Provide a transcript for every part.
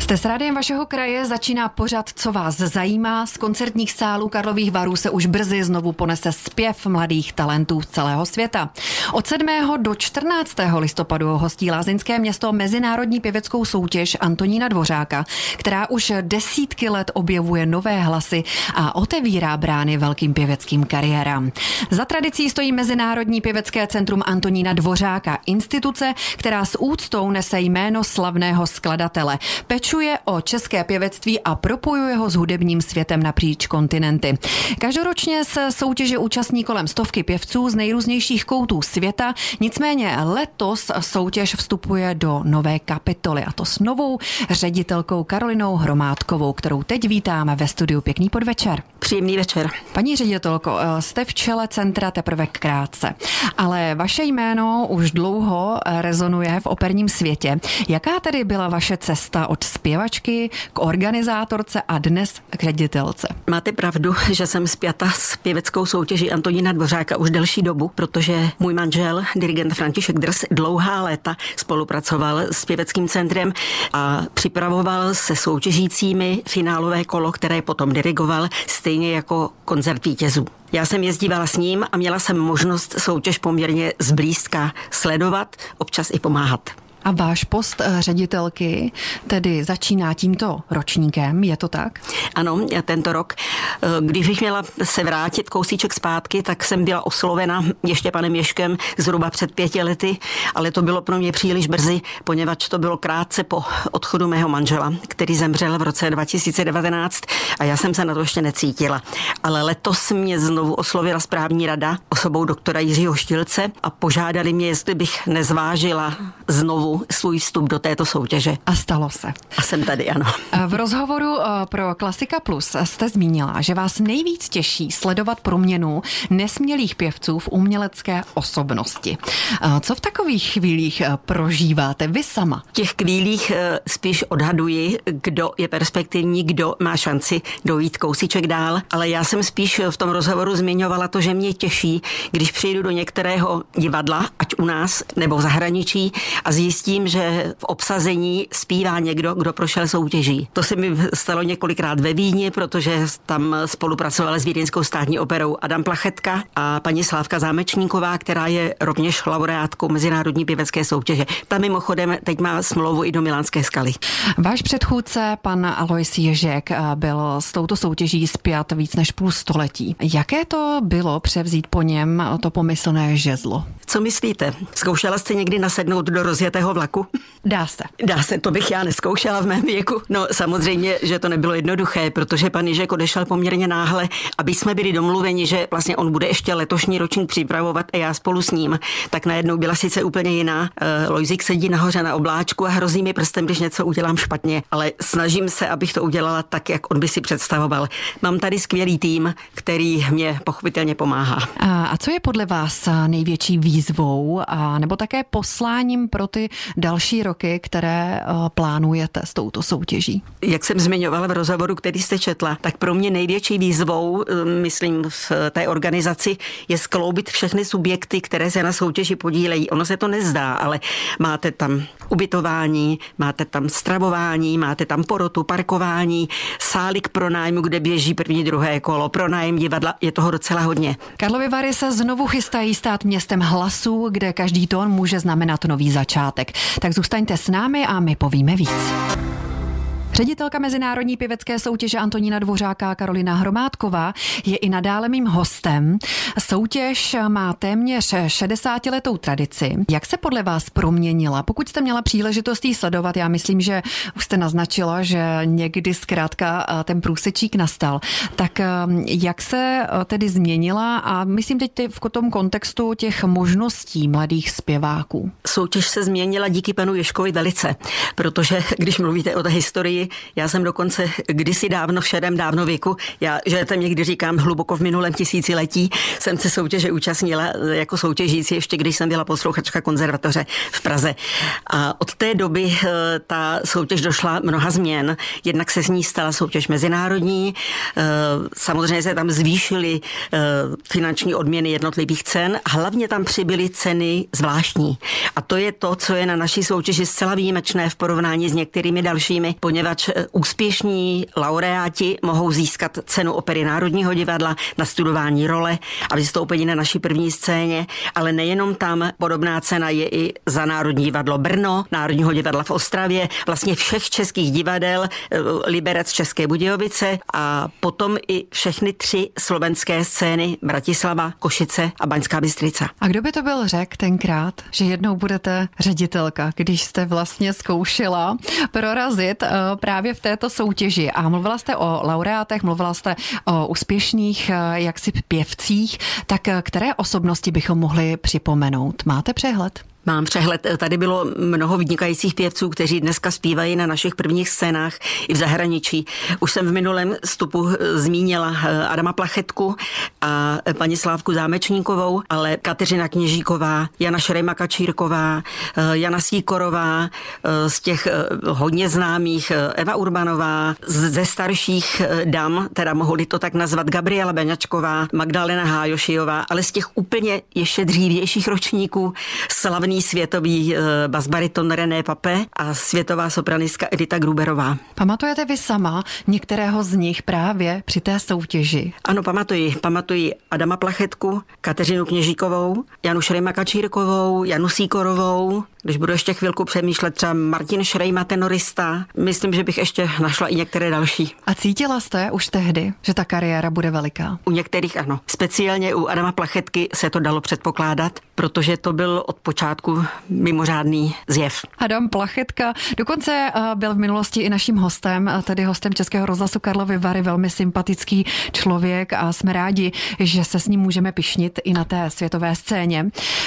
Jste s rádiem vašeho kraje, začíná pořad Co vás zajímá. Z koncertních sálů Karlových Varů se už brzy znovu ponese zpěv mladých talentů z celého světa. Od 7. do 14. listopadu hostí lázeňské město mezinárodní pěveckou soutěž Antonína Dvořáka, která už desítky let objevuje nové hlasy a otevírá brány velkým pěveckým kariérám. Za tradicí stojí Mezinárodní pěvecké centrum Antonína Dvořáka, instituce, která s úctou nese jméno slavného skladatele. Pečuje o české pěvectví a propojuje ho s hudebním světem napříč kontinenty. Každoročně se soutěže účastní kolem 100 pěvců z nejrůznějších koutů světa, nicméně letos soutěž vstupuje do nové kapitoly, a to s novou ředitelkou Karolinou Hromádkovou, kterou teď vítáme ve studiu. Pěkný podvečer. Příjemný večer. Paní ředitelko, jste v čele centra teprve krátce, ale vaše jméno už dlouho rezonuje v operním světě. Jaká tedy byla vaše cesta od zpěvačky k organizátorce a dnes k ředitelce? Máte pravdu, že jsem spjata s pěveckou soutěží Antonína Dvořáka už delší dobu, protože můj manžel, dirigent František Drs, dlouhá léta spolupracoval s pěveckým centrem a připravoval se soutěžícími finálové kolo, které potom dirigoval, stejně jako koncert vítězů. Já jsem jezdívala s ním a měla jsem možnost soutěž poměrně zblízka sledovat, občas i pomáhat. A váš post ředitelky tedy začíná tímto ročníkem, je to tak? Ano, tento rok. Když bych měla se vrátit kousíček zpátky, tak jsem byla oslovena ještě panem Ježkem zhruba před 5 lety, ale to bylo pro mě příliš brzy, poněvadž to bylo krátce po odchodu mého manžela, který zemřel v roce 2019 a já jsem se na to ještě necítila. Ale letos mě znovu oslovila správní rada osobou doktora Jiřího Štilce a požádali mě, jestli bych nezvážila znovu svůj vstup do této soutěže. A stalo se. A jsem tady, ano. V rozhovoru pro Klasika Plus jste zmínila, že vás nejvíc těší sledovat proměnu nesmělých pěvců v umělecké osobnosti. Co v takových chvílích prožíváte vy sama? V těch chvílích spíš odhaduji, kdo je perspektivní, kdo má šanci dojít kousíček dál, ale já jsem spíš v tom rozhovoru zmiňovala to, že mě těší, když přijdu do některého divadla, ať u nás nebo v zahraničí, a zjistím, že v obsazení zpívá někdo, kdo prošel soutěží. To se mi stalo několikrát ve Vídni, protože tam spolupracovala s Vídeňskou státní operou Adam Plachetka a paní Slávka Zámečníková, která je rovněž laureátkou Mezinárodní pěvecké soutěže. Ta mimochodem teď má smlouvu i do Milánské Skaly. Váš předchůdce, pan Alois Ježek, byl s touto soutěží spjat víc než půl století. Jaké to bylo převzít po něm to pomyslné žezlo? Co myslíte? Zkoušela jste někdy nasednout do rozjetého vlaku? Dá se. Dá se, to bych já neskoušela v mém věku. No samozřejmě, že to nebylo jednoduché, protože pan Ježek odešel poměrně náhle, aby jsme byli domluveni, že vlastně on bude ještě letošní ročník připravovat a já spolu s ním. Tak najednou byla sice úplně jiná. Lojzík sedí nahoře na obláčku a hrozí mi prstem, když něco udělám špatně, ale snažím se, abych to udělala tak, jak on by si představoval. Mám tady skvělý tým, který mě pochopitelně pomáhá. A co je podle vás největší výzvou a nebo také posláním pro ty další roky, které plánujete s touto soutěží? Jak jsem zmiňovala v rozhovoru, který jste četla, tak pro mě největší výzvou, myslím, v té organizaci je skloubit všechny subjekty, které se na soutěži podílejí. Ono se to nezdá, ale máte tam ubytování, máte tam stravování, máte tam porotu, parkování, sály k pronájmu, kde běží první, druhé kolo, pronájem divadla, je toho docela hodně. Karlovy Vary se znovu chystají stát městem hlasů, kde každý tón může znamenat nový začátek. Tak zůstaňte s námi a my povíme víc. Ředitelka Mezinárodní pěvecké soutěže Antonína Dvořáka Karolina Hromádková je i nadále mým hostem. Soutěž má téměř 60letou tradici. Jak se podle vás proměnila? Pokud jste měla příležitost jí sledovat, já myslím, že už jste naznačila, že někdy zkrátka ten průsečík nastal. Tak jak se tedy změnila a myslím teď v tom kontextu těch možností mladých zpěváků? Soutěž se změnila díky panu Ježkovi velice, protože když mluvíte o té historii, já jsem dokonce kdysi dávno, v šedém dávno věku, že tam někdy říkám hluboko v minulém tisíciletí, jsem se soutěže účastnila jako soutěžící, ještě když jsem byla posluchačka konzervatoře v Praze. A od té doby ta soutěž došla mnoha změn. Jednak se z ní stala soutěž mezinárodní, samozřejmě se tam zvýšily finanční odměny jednotlivých cen, a hlavně tam přibyly ceny zvláštní. A to je to, co je na naší soutěži zcela výjimečné v porovnání s některými dalšími, poněvadž poněvadž úspěšní laureáti mohou získat cenu Opery Národního divadla na studování role a vystoupení na naší první scéně, ale nejenom tam, podobná cena je i za Národní divadlo Brno, Národního divadla v Ostravě, vlastně všech českých divadel, Liberec, České Budějovice a potom i všechny 3 slovenské scény Bratislava, Košice a Baňská Bystrica. A kdo by to byl řekl tenkrát, že jednou budete ředitelka, když jste vlastně zkoušela prorazit právě v této soutěži a mluvila jste o laureátech, mluvila jste o úspěšných jaksi pěvcích, tak které osobnosti bychom mohli připomenout? Máte přehled? Mám přehled. Tady bylo mnoho vynikajících pěvců, kteří dneska zpívají na našich prvních scénách i v zahraničí. Už jsem v minulém vstupu zmínila Adama Plachetku a paní Slávku Zámečníkovou, ale Kateřina Kněžíková, Jana Šrejma-Kačírková, Jana Sýkorová, z těch hodně známých Eva Urbanová, ze starších dam, teda mohli to tak nazvat, Gabriela Beňačková, Magdalena Hájošijová, ale z těch úplně ještě dřívějších ročníků slavný světový basbariton René Papé a světová sopranistka Edita Gruberová. Pamatujete vy sama některého z nich právě při té soutěži? Ano, pamatuji Adama Plachetku, Kateřinu Kněžíkovou, Janu Šrejma-Kačírkovou, Janu Sýkorovou, když budu ještě chvilku přemýšlet, třeba Martin Šrejma, tenorista. Myslím, že bych ještě našla i některé další. A cítila jste už tehdy, že ta kariéra bude veliká? U některých ano. Speciálně u Adama Plachetky se to dalo předpokládat, protože to byl od počátku mimořádný zjev. Adam Plachetka dokonce byl v minulosti i naším hostem, tedy hostem Českého rozhlasu Karlovy Vary, velmi sympatický člověk a jsme rádi, že se s ním můžeme pyšnit i na té světové scéně.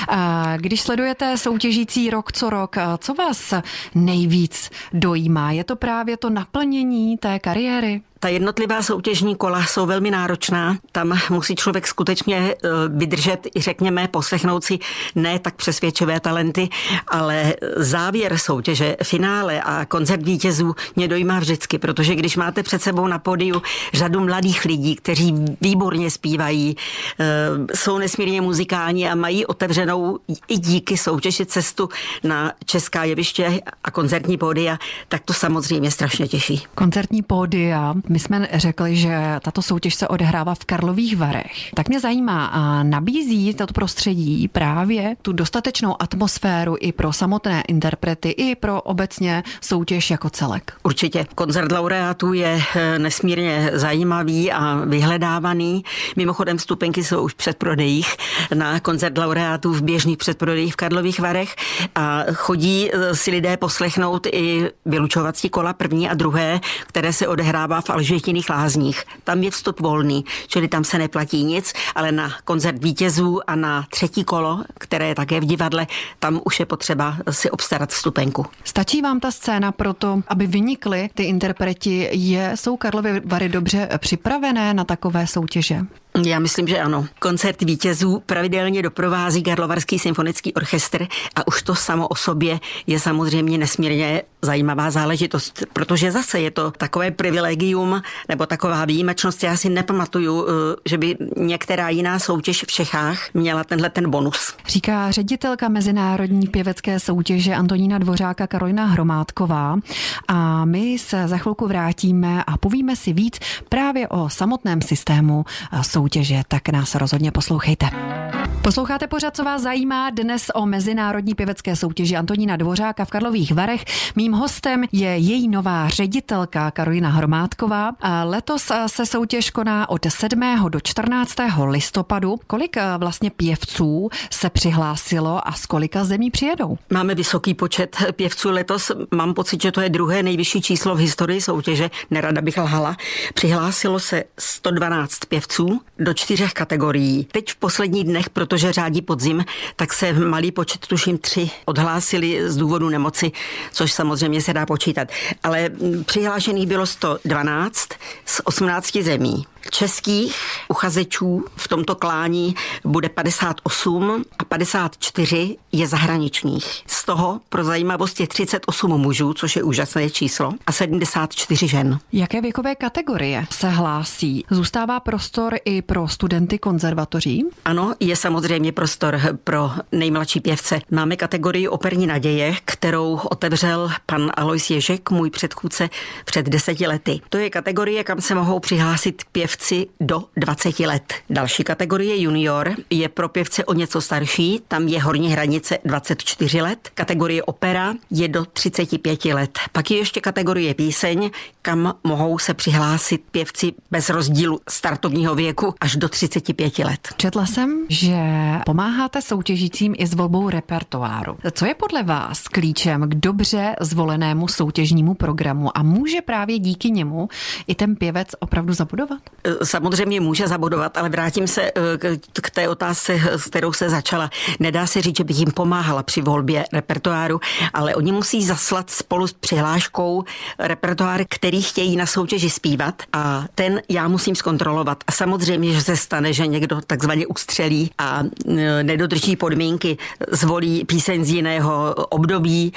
Když sledujete soutěžící rok co rok, co vás nejvíc dojímá? Je to právě to naplnění té kariéry? Ta jednotlivá soutěžní kola jsou velmi náročná. Tam musí člověk skutečně vydržet i řekněme poslechnout si ne tak přesvědčivé talenty, ale závěr soutěže, finále a koncert vítězů mě dojímá vždycky, protože když máte před sebou na pódiu řadu mladých lidí, kteří výborně zpívají, jsou nesmírně muzikální a mají otevřenou i díky soutěži cestu na česká jeviště a koncertní pódia, tak to samozřejmě strašně těší. Koncertní pódia. My jsme řekli, že tato soutěž se odehrává v Karlových Varech. Tak mě zajímá, a nabízí toto prostředí právě tu dostatečnou atmosféru i pro samotné interprety, i pro obecně soutěž jako celek? Určitě. Koncert laureátů je nesmírně zajímavý a vyhledávaný. Mimochodem vstupenky jsou už v předprodejích na koncert laureátů v běžných předprodejích v Karlových Varech a chodí si lidé poslechnout i vylučovací kola první a druhé, které se odehrává v Alžbětiných Lázních. Tam je vstup volný, čili tam se neplatí nic, ale na koncert vítězů a na třetí kolo, které je také v divadle, tam už je potřeba si obstarat vstupenku. Stačí vám ta scéna proto, aby vynikli ty interpreti? Jsou Karlovy Vary dobře připravené na takové soutěže? Já myslím, že ano. Koncert vítězů pravidelně doprovází Karlovarský symfonický orchestr a už to samo o sobě je samozřejmě nesmírně zajímavá záležitost, protože zase je to takové privilegium nebo taková výjimečnost. Já si nepamatuju, že by některá jiná soutěž v Čechách měla ten bonus. Říká ředitelka mezinárodní pěvecké soutěže Antonína Dvořáka Karolina Hromádková a my se za chvilku vrátíme a povíme si víc právě o samotném systému soutěže, tak nás rozhodně poslouchejte. Posloucháte pořad, co vás zajímá, dnes o mezinárodní pěvecké soutěži Antonína Dvořáka v Karlových Varech. Mým hostem je její nová ředitelka Karolina Hromádková. Letos se soutěž koná od 7. do 14. listopadu. Kolik vlastně pěvců se přihlásilo a z kolika zemí přijedou? Máme vysoký počet pěvců letos. Mám pocit, že to je druhé nejvyšší číslo v historii soutěže. Nerada bych lhala. Přihlásilo se 112 pěvců do 4 kategorií. Teď v posledních dnech, protože řádí podzim, tak se malý počet, tuším 3, odhlásili z důvodu nemoci, což samozřejmě se dá počítat. Ale přihlášených bylo 112 z 18 zemí. Českých uchazečů v tomto klání bude 58 a 54 je zahraničních. Z toho pro zajímavost je 38 mužů, což je úžasné číslo, a 74 žen. Jaké věkové kategorie se hlásí? Zůstává prostor i pro studenty konzervatoří? Ano, je samozřejmě prostor pro nejmladší pěvce. Máme kategorii Operní naděje, kterou otevřel pan Alois Ježek, můj předchůdce, před 10 lety. To je kategorie, kam se mohou přihlásit pěvci do 20 let. Další kategorie junior je pro pěvce o něco starší, tam je horní hranice 24 let. Kategorie opera je do 35 let. Pak je ještě kategorie píseň, kam mohou se přihlásit pěvci bez rozdílu startovního věku až do 35 let. Četla jsem, že pomáháte soutěžícím i s volbou repertoáru. Co je podle vás klíčem k dobře zvolenému soutěžnímu programu a může právě díky němu i ten pěvec opravdu zabudovat? Samozřejmě může zabudovat, ale vrátím se k té otázce, s kterou se začala. Nedá se říct, že bych jim pomáhala při volbě repertoáru, ale oni musí zaslat spolu s přihláškou repertoár, který chtějí na soutěži zpívat, a ten já musím zkontrolovat. A samozřejmě, že se stane, že někdo takzvaně ustřelí a nedodrží podmínky, zvolí píseň z jiného období,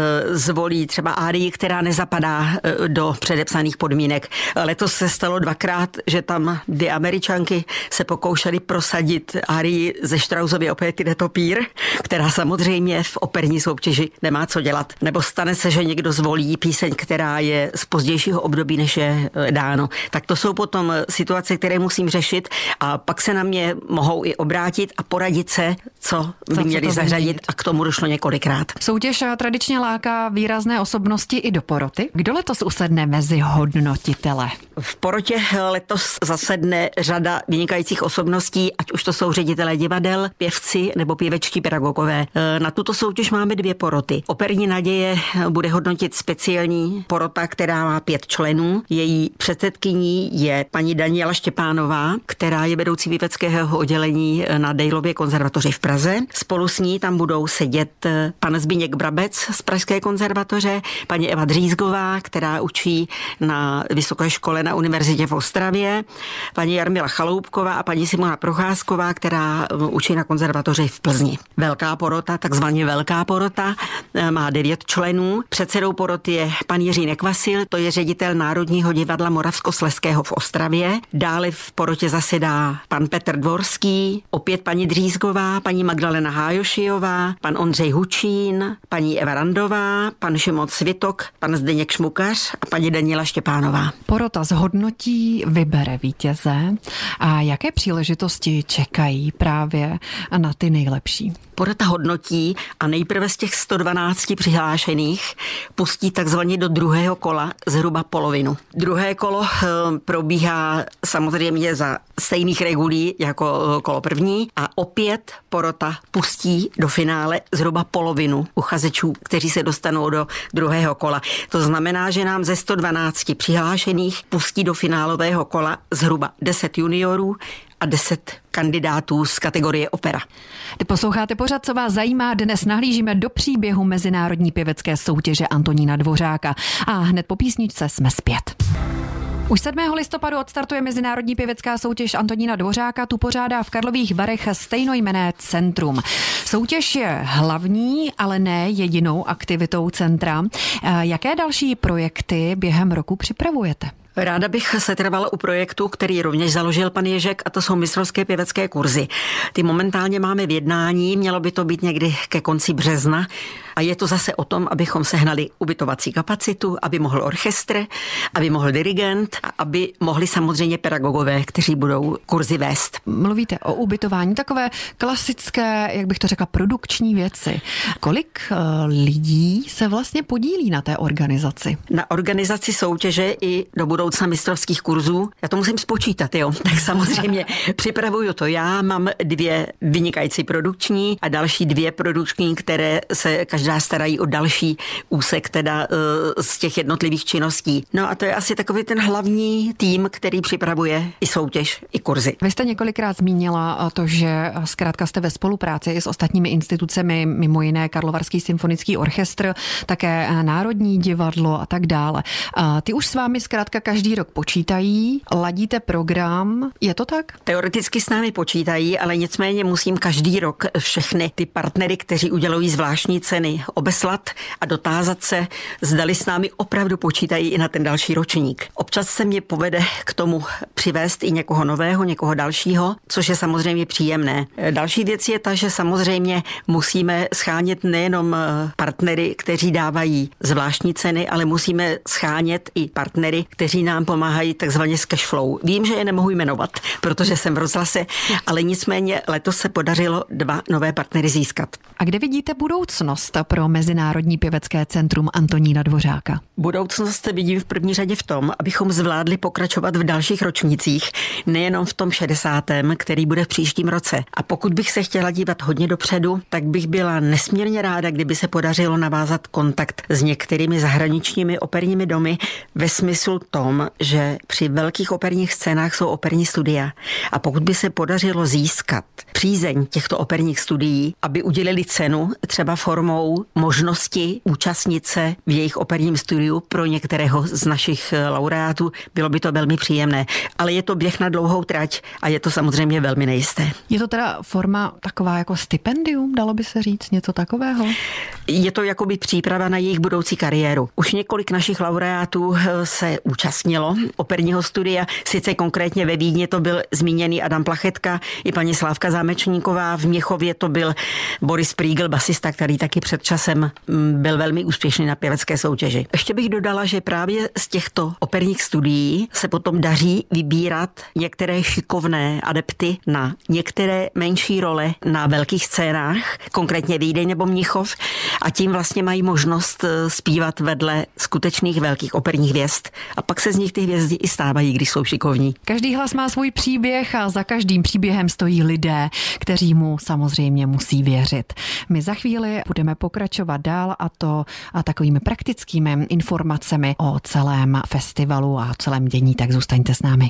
zvolí třeba árii, která nezapadá do předepsaných podmínek. Letos se stalo dvakrát, že tam dvě Američanky se pokoušely prosadit árii ze Straussovy operety Netopír, která samozřejmě v operní soutěži nemá co dělat. Nebo stane se, že někdo zvolí píseň, která je z pozdějšího období, než je dáno. Tak to jsou potom situace, které musím řešit, a pak se na mě mohou i obrátit a poradit se, co by měli zařadit, a k tomu došlo několikrát. Soutěž tradičně láká výrazné osobnosti i do poroty. Kdo letos usedne mezi hodnotitele? V porotě letos zasedne řada vynikajících osobností, ať už to jsou ředitelé divadel, pěvci nebo pěvečtí pedagogové. Na tuto soutěž máme 2 poroty. Operní naděje bude hodnotit speciální porota, která má 5 členů. Její předsedkyní je paní Daniela Štěpánová, která je vedoucí pěveckého oddělení na Dejlově konzervatoři v Praze. Spolu s ní tam budou sedět pan Zbyněk Brabec z Pražské konzervatoře, paní Eva Dřízgová, která učí na vysoké škole na univerzitě v Ostravě, paní Jarmila Chaloupková a paní Simona Procházková, která učí na konzervatoři v Plzni. Velká porota, takzvaně velká porota, má 9 členů. Předsedou poroty je pan Jiří Nekvasil, to je ředitel Národního divadla Moravskoslezského v Ostravě. Dále v porotě zasedá pan Petr Dvorský, opět paní Dřízgová, paní Magdalena Hájošijová, pan Ondřej Hučín, paní Eva Randová, pan Šimon Svitok, pan Zdeněk Šmukař a paní Daniela Štěpánová. Porota zhodnotí, vybere vítěze. A jaké příležitosti čekají právě na ty nejlepší? Porota hodnotí a nejprve z těch 112 přihlášených pustí takzvaně do druhého kola zhruba polovinu. Druhé kolo probíhá samozřejmě za stejných regulí jako kolo první a opět porota pustí do finále zhruba polovinu uchazečů, kteří se dostanou do druhého kola. To znamená, že nám ze 112 přihlášených pustí do finálového kola zhruba 10 juniorů a 10 kandidátů z kategorie opera. Ty posloucháte pořad, co vás zajímá. Dnes nahlížíme do příběhu mezinárodní pěvecké soutěže Antonína Dvořáka. A hned po písničce jsme zpět. Už 7. listopadu odstartuje mezinárodní pěvecká soutěž Antonína Dvořáka, tu pořádá v Karlových Varech stejnojmenné centrum. Soutěž je hlavní, ale ne jedinou aktivitou centra. Jaké další projekty během roku připravujete? Ráda bych se trvala u projektu, který rovněž založil pan Ježek, a to jsou mistrovské pěvecké kurzy. Ty momentálně máme v jednání, mělo by to být někdy ke konci března a je to zase o tom, abychom sehnali ubytovací kapacitu, aby mohl orchestr, aby mohl dirigent a aby mohli samozřejmě pedagogové, kteří budou kurzy vést. Mluvíte o ubytování, takové klasické, jak bych to řekla, produkční věci. Kolik lidí se vlastně podílí na té organizaci? Na organizaci soutěže i do budoucna mistrovských kurzů. Já to musím spočítat, jo. Tak samozřejmě připravuju to já, mám 2 vynikající produkční a další 2 produkční, které se každá starají o další úsek teda z těch jednotlivých činností. No a to je asi takový ten hlavní tým, který připravuje i soutěž, i kurzy. Vy jste několikrát zmínila to, že zkrátka jste ve spolupráci i s ostatními institucemi, mimo jiné Karlovarský symfonický orchestr, také Národní divadlo a tak dále. Ty už s vámi zkrátka každý rok počítají, ladíte program, je to tak? Teoreticky s námi počítají, ale nicméně musím každý rok všechny ty partnery, kteří udělují zvláštní ceny, obeslat a dotázat se, zdali s námi opravdu počítají i na ten další ročník. Občas se mě povede k tomu přivést i někoho nového, někoho dalšího, což je samozřejmě příjemné. Další věc je ta, že samozřejmě musíme schánět nejenom partnery, kteří dávají zvláštní ceny, ale musíme schánět i partnery, kteří nám pomáhají takzvaně s cashflow. Vím, že je nemohu jmenovat, protože jsem v rozhlase, ale nicméně letos se podařilo 2 nové partnery získat. A kde vidíte budoucnost pro Mezinárodní pěvecké centrum Antonína Dvořáka? Budoucnost vidím v první řadě v tom, abychom zvládli pokračovat v dalších ročnících, nejenom v tom 60., který bude v příštím roce. A pokud bych se chtěla dívat hodně dopředu, tak bych byla nesmírně ráda, kdyby se podařilo navázat kontakt s některými zahraničními operními domy ve smyslu tom, že při velkých operních scénách jsou operní studia. A pokud by se podařilo získat přízeň těchto operních studií, aby udělili cenu třeba formou možnosti účastnit se v jejich operním studiu pro některého z našich laureátů, bylo by to velmi příjemné. Ale je to běh na dlouhou trať a je to samozřejmě velmi nejisté. Je to teda forma taková jako stipendium, dalo by se říct, něco takového? Je to jakoby příprava na jejich budoucí kariéru. Už několik našich laureátů se účastnilo operního studia, sice konkrétně ve Vídni to byl zmíněný Adam Plachetka i paní Slávka Zámečníková, v Mnichově to byl Boris Prígl, basista, který taky před časem byl velmi úspěšný na pěvecké soutěži. Ještě bych dodala, že právě z těchto operních studií se potom daří vybírat některé šikovné adepty na některé menší role na velkých scénách, konkrétně Vídeň nebo Mnichov, a tím vlastně mají možnost zpívat vedle skutečných velkých operních hvězd. A pak se z nich ty hvězdy i stávají, když jsou šikovní. Každý hlas má svůj příběh a za každým příběhem stojí lidé, kteří mu samozřejmě musí věřit. My za chvíli budeme pokračovat dál, a to takovými praktickými informacemi o celém festivalu a o celém dění, tak zůstaňte s námi.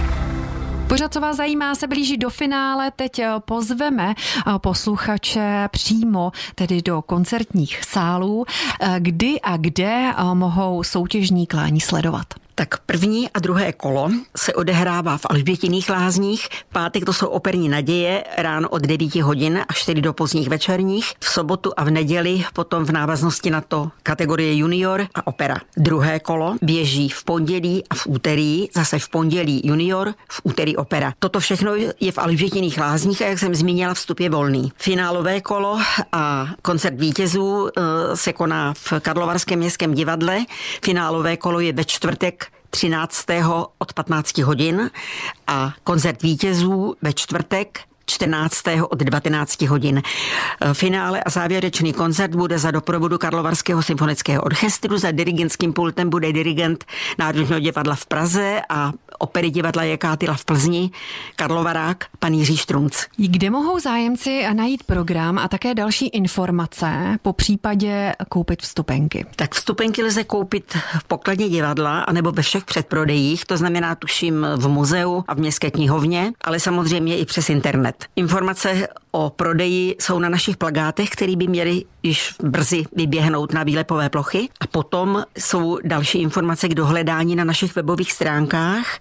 Pořád, co vás zajímá, se blíží do finále. Teď pozveme posluchače přímo tedy do koncertních sálů, kdy a kde mohou soutěžní klání sledovat. Tak první a druhé kolo se odehrává v Alžbětiných lázních. V pátek to jsou operní naděje, ráno od 9 hodin až tedy do pozdních večerních. V sobotu a v neděli potom v návaznosti na to kategorie junior a opera. Druhé kolo běží v pondělí a v úterý, zase v pondělí junior, v úterý opera. Toto všechno je v Alžbětiných lázních a jak jsem zmínila, vstup je volný. Finálové kolo a koncert vítězů se koná v Karlovarském městském divadle. Finálové kolo je ve čtvrtek 13. od 15 hodin a koncert vítězů ve čtvrtek 14. od 19 hodin. Finále a závěrečný koncert bude za doprovodu Karlovarského symfonického orchestru. Za dirigentským pultem bude dirigent Národního divadla v Praze a opery divadla Jekátila v Plzni, Karlovarák, pan Jiří Štrunc. Kde mohou zájemci najít program a také další informace, po případě koupit vstupenky? Tak vstupenky lze koupit v pokladně divadla anebo ve všech předprodejích, to znamená tuším v muzeu a v městské knihovně, ale samozřejmě i přes internet. Informace o prodeji jsou na našich plakátech, které by měly již brzy vyběhnout na výlepové plochy. A potom jsou další informace k dohledání na našich webových stránkách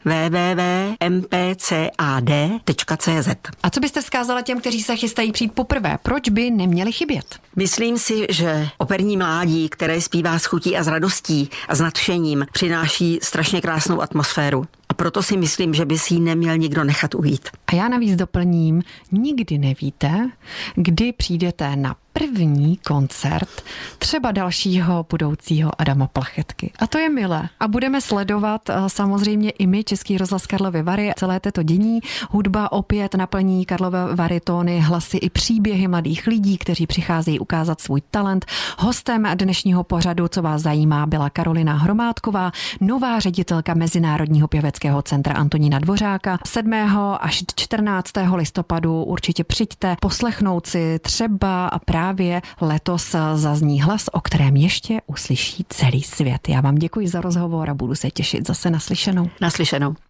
www.mpcad.cz. A co byste vzkázala těm, kteří se chystají přijít poprvé? Proč by neměli chybět? Myslím si, že operní mládí, které zpívá s chutí a s radostí a s nadšením, přináší strašně krásnou atmosféru. A proto si myslím, že by si ji neměl nikdo nechat ujít. A já navíc doplním, nikdy nevíte, kdy přijdete na první koncert třeba dalšího budoucího Adama Plachetky. A to je milé. A budeme sledovat samozřejmě i my, Český rozhlas Karlovy Vary, celé této dění. Hudba opět naplní Karlovy Vary tóny, hlasy i příběhy mladých lidí, kteří přicházejí ukázat svůj talent. Hostem dnešního pořadu, co vás zajímá, byla Karolina Hromádková, nová ředitelka Mezinárodního pěveckého centra Antonína Dvořáka. 7. až 14. listopadu určitě přijďte poslechnout si třeba právě letos zazní hlas, o kterém ještě uslyší celý svět. Já vám děkuji za rozhovor a budu se těšit zase naslyšenou. Naslyšenou.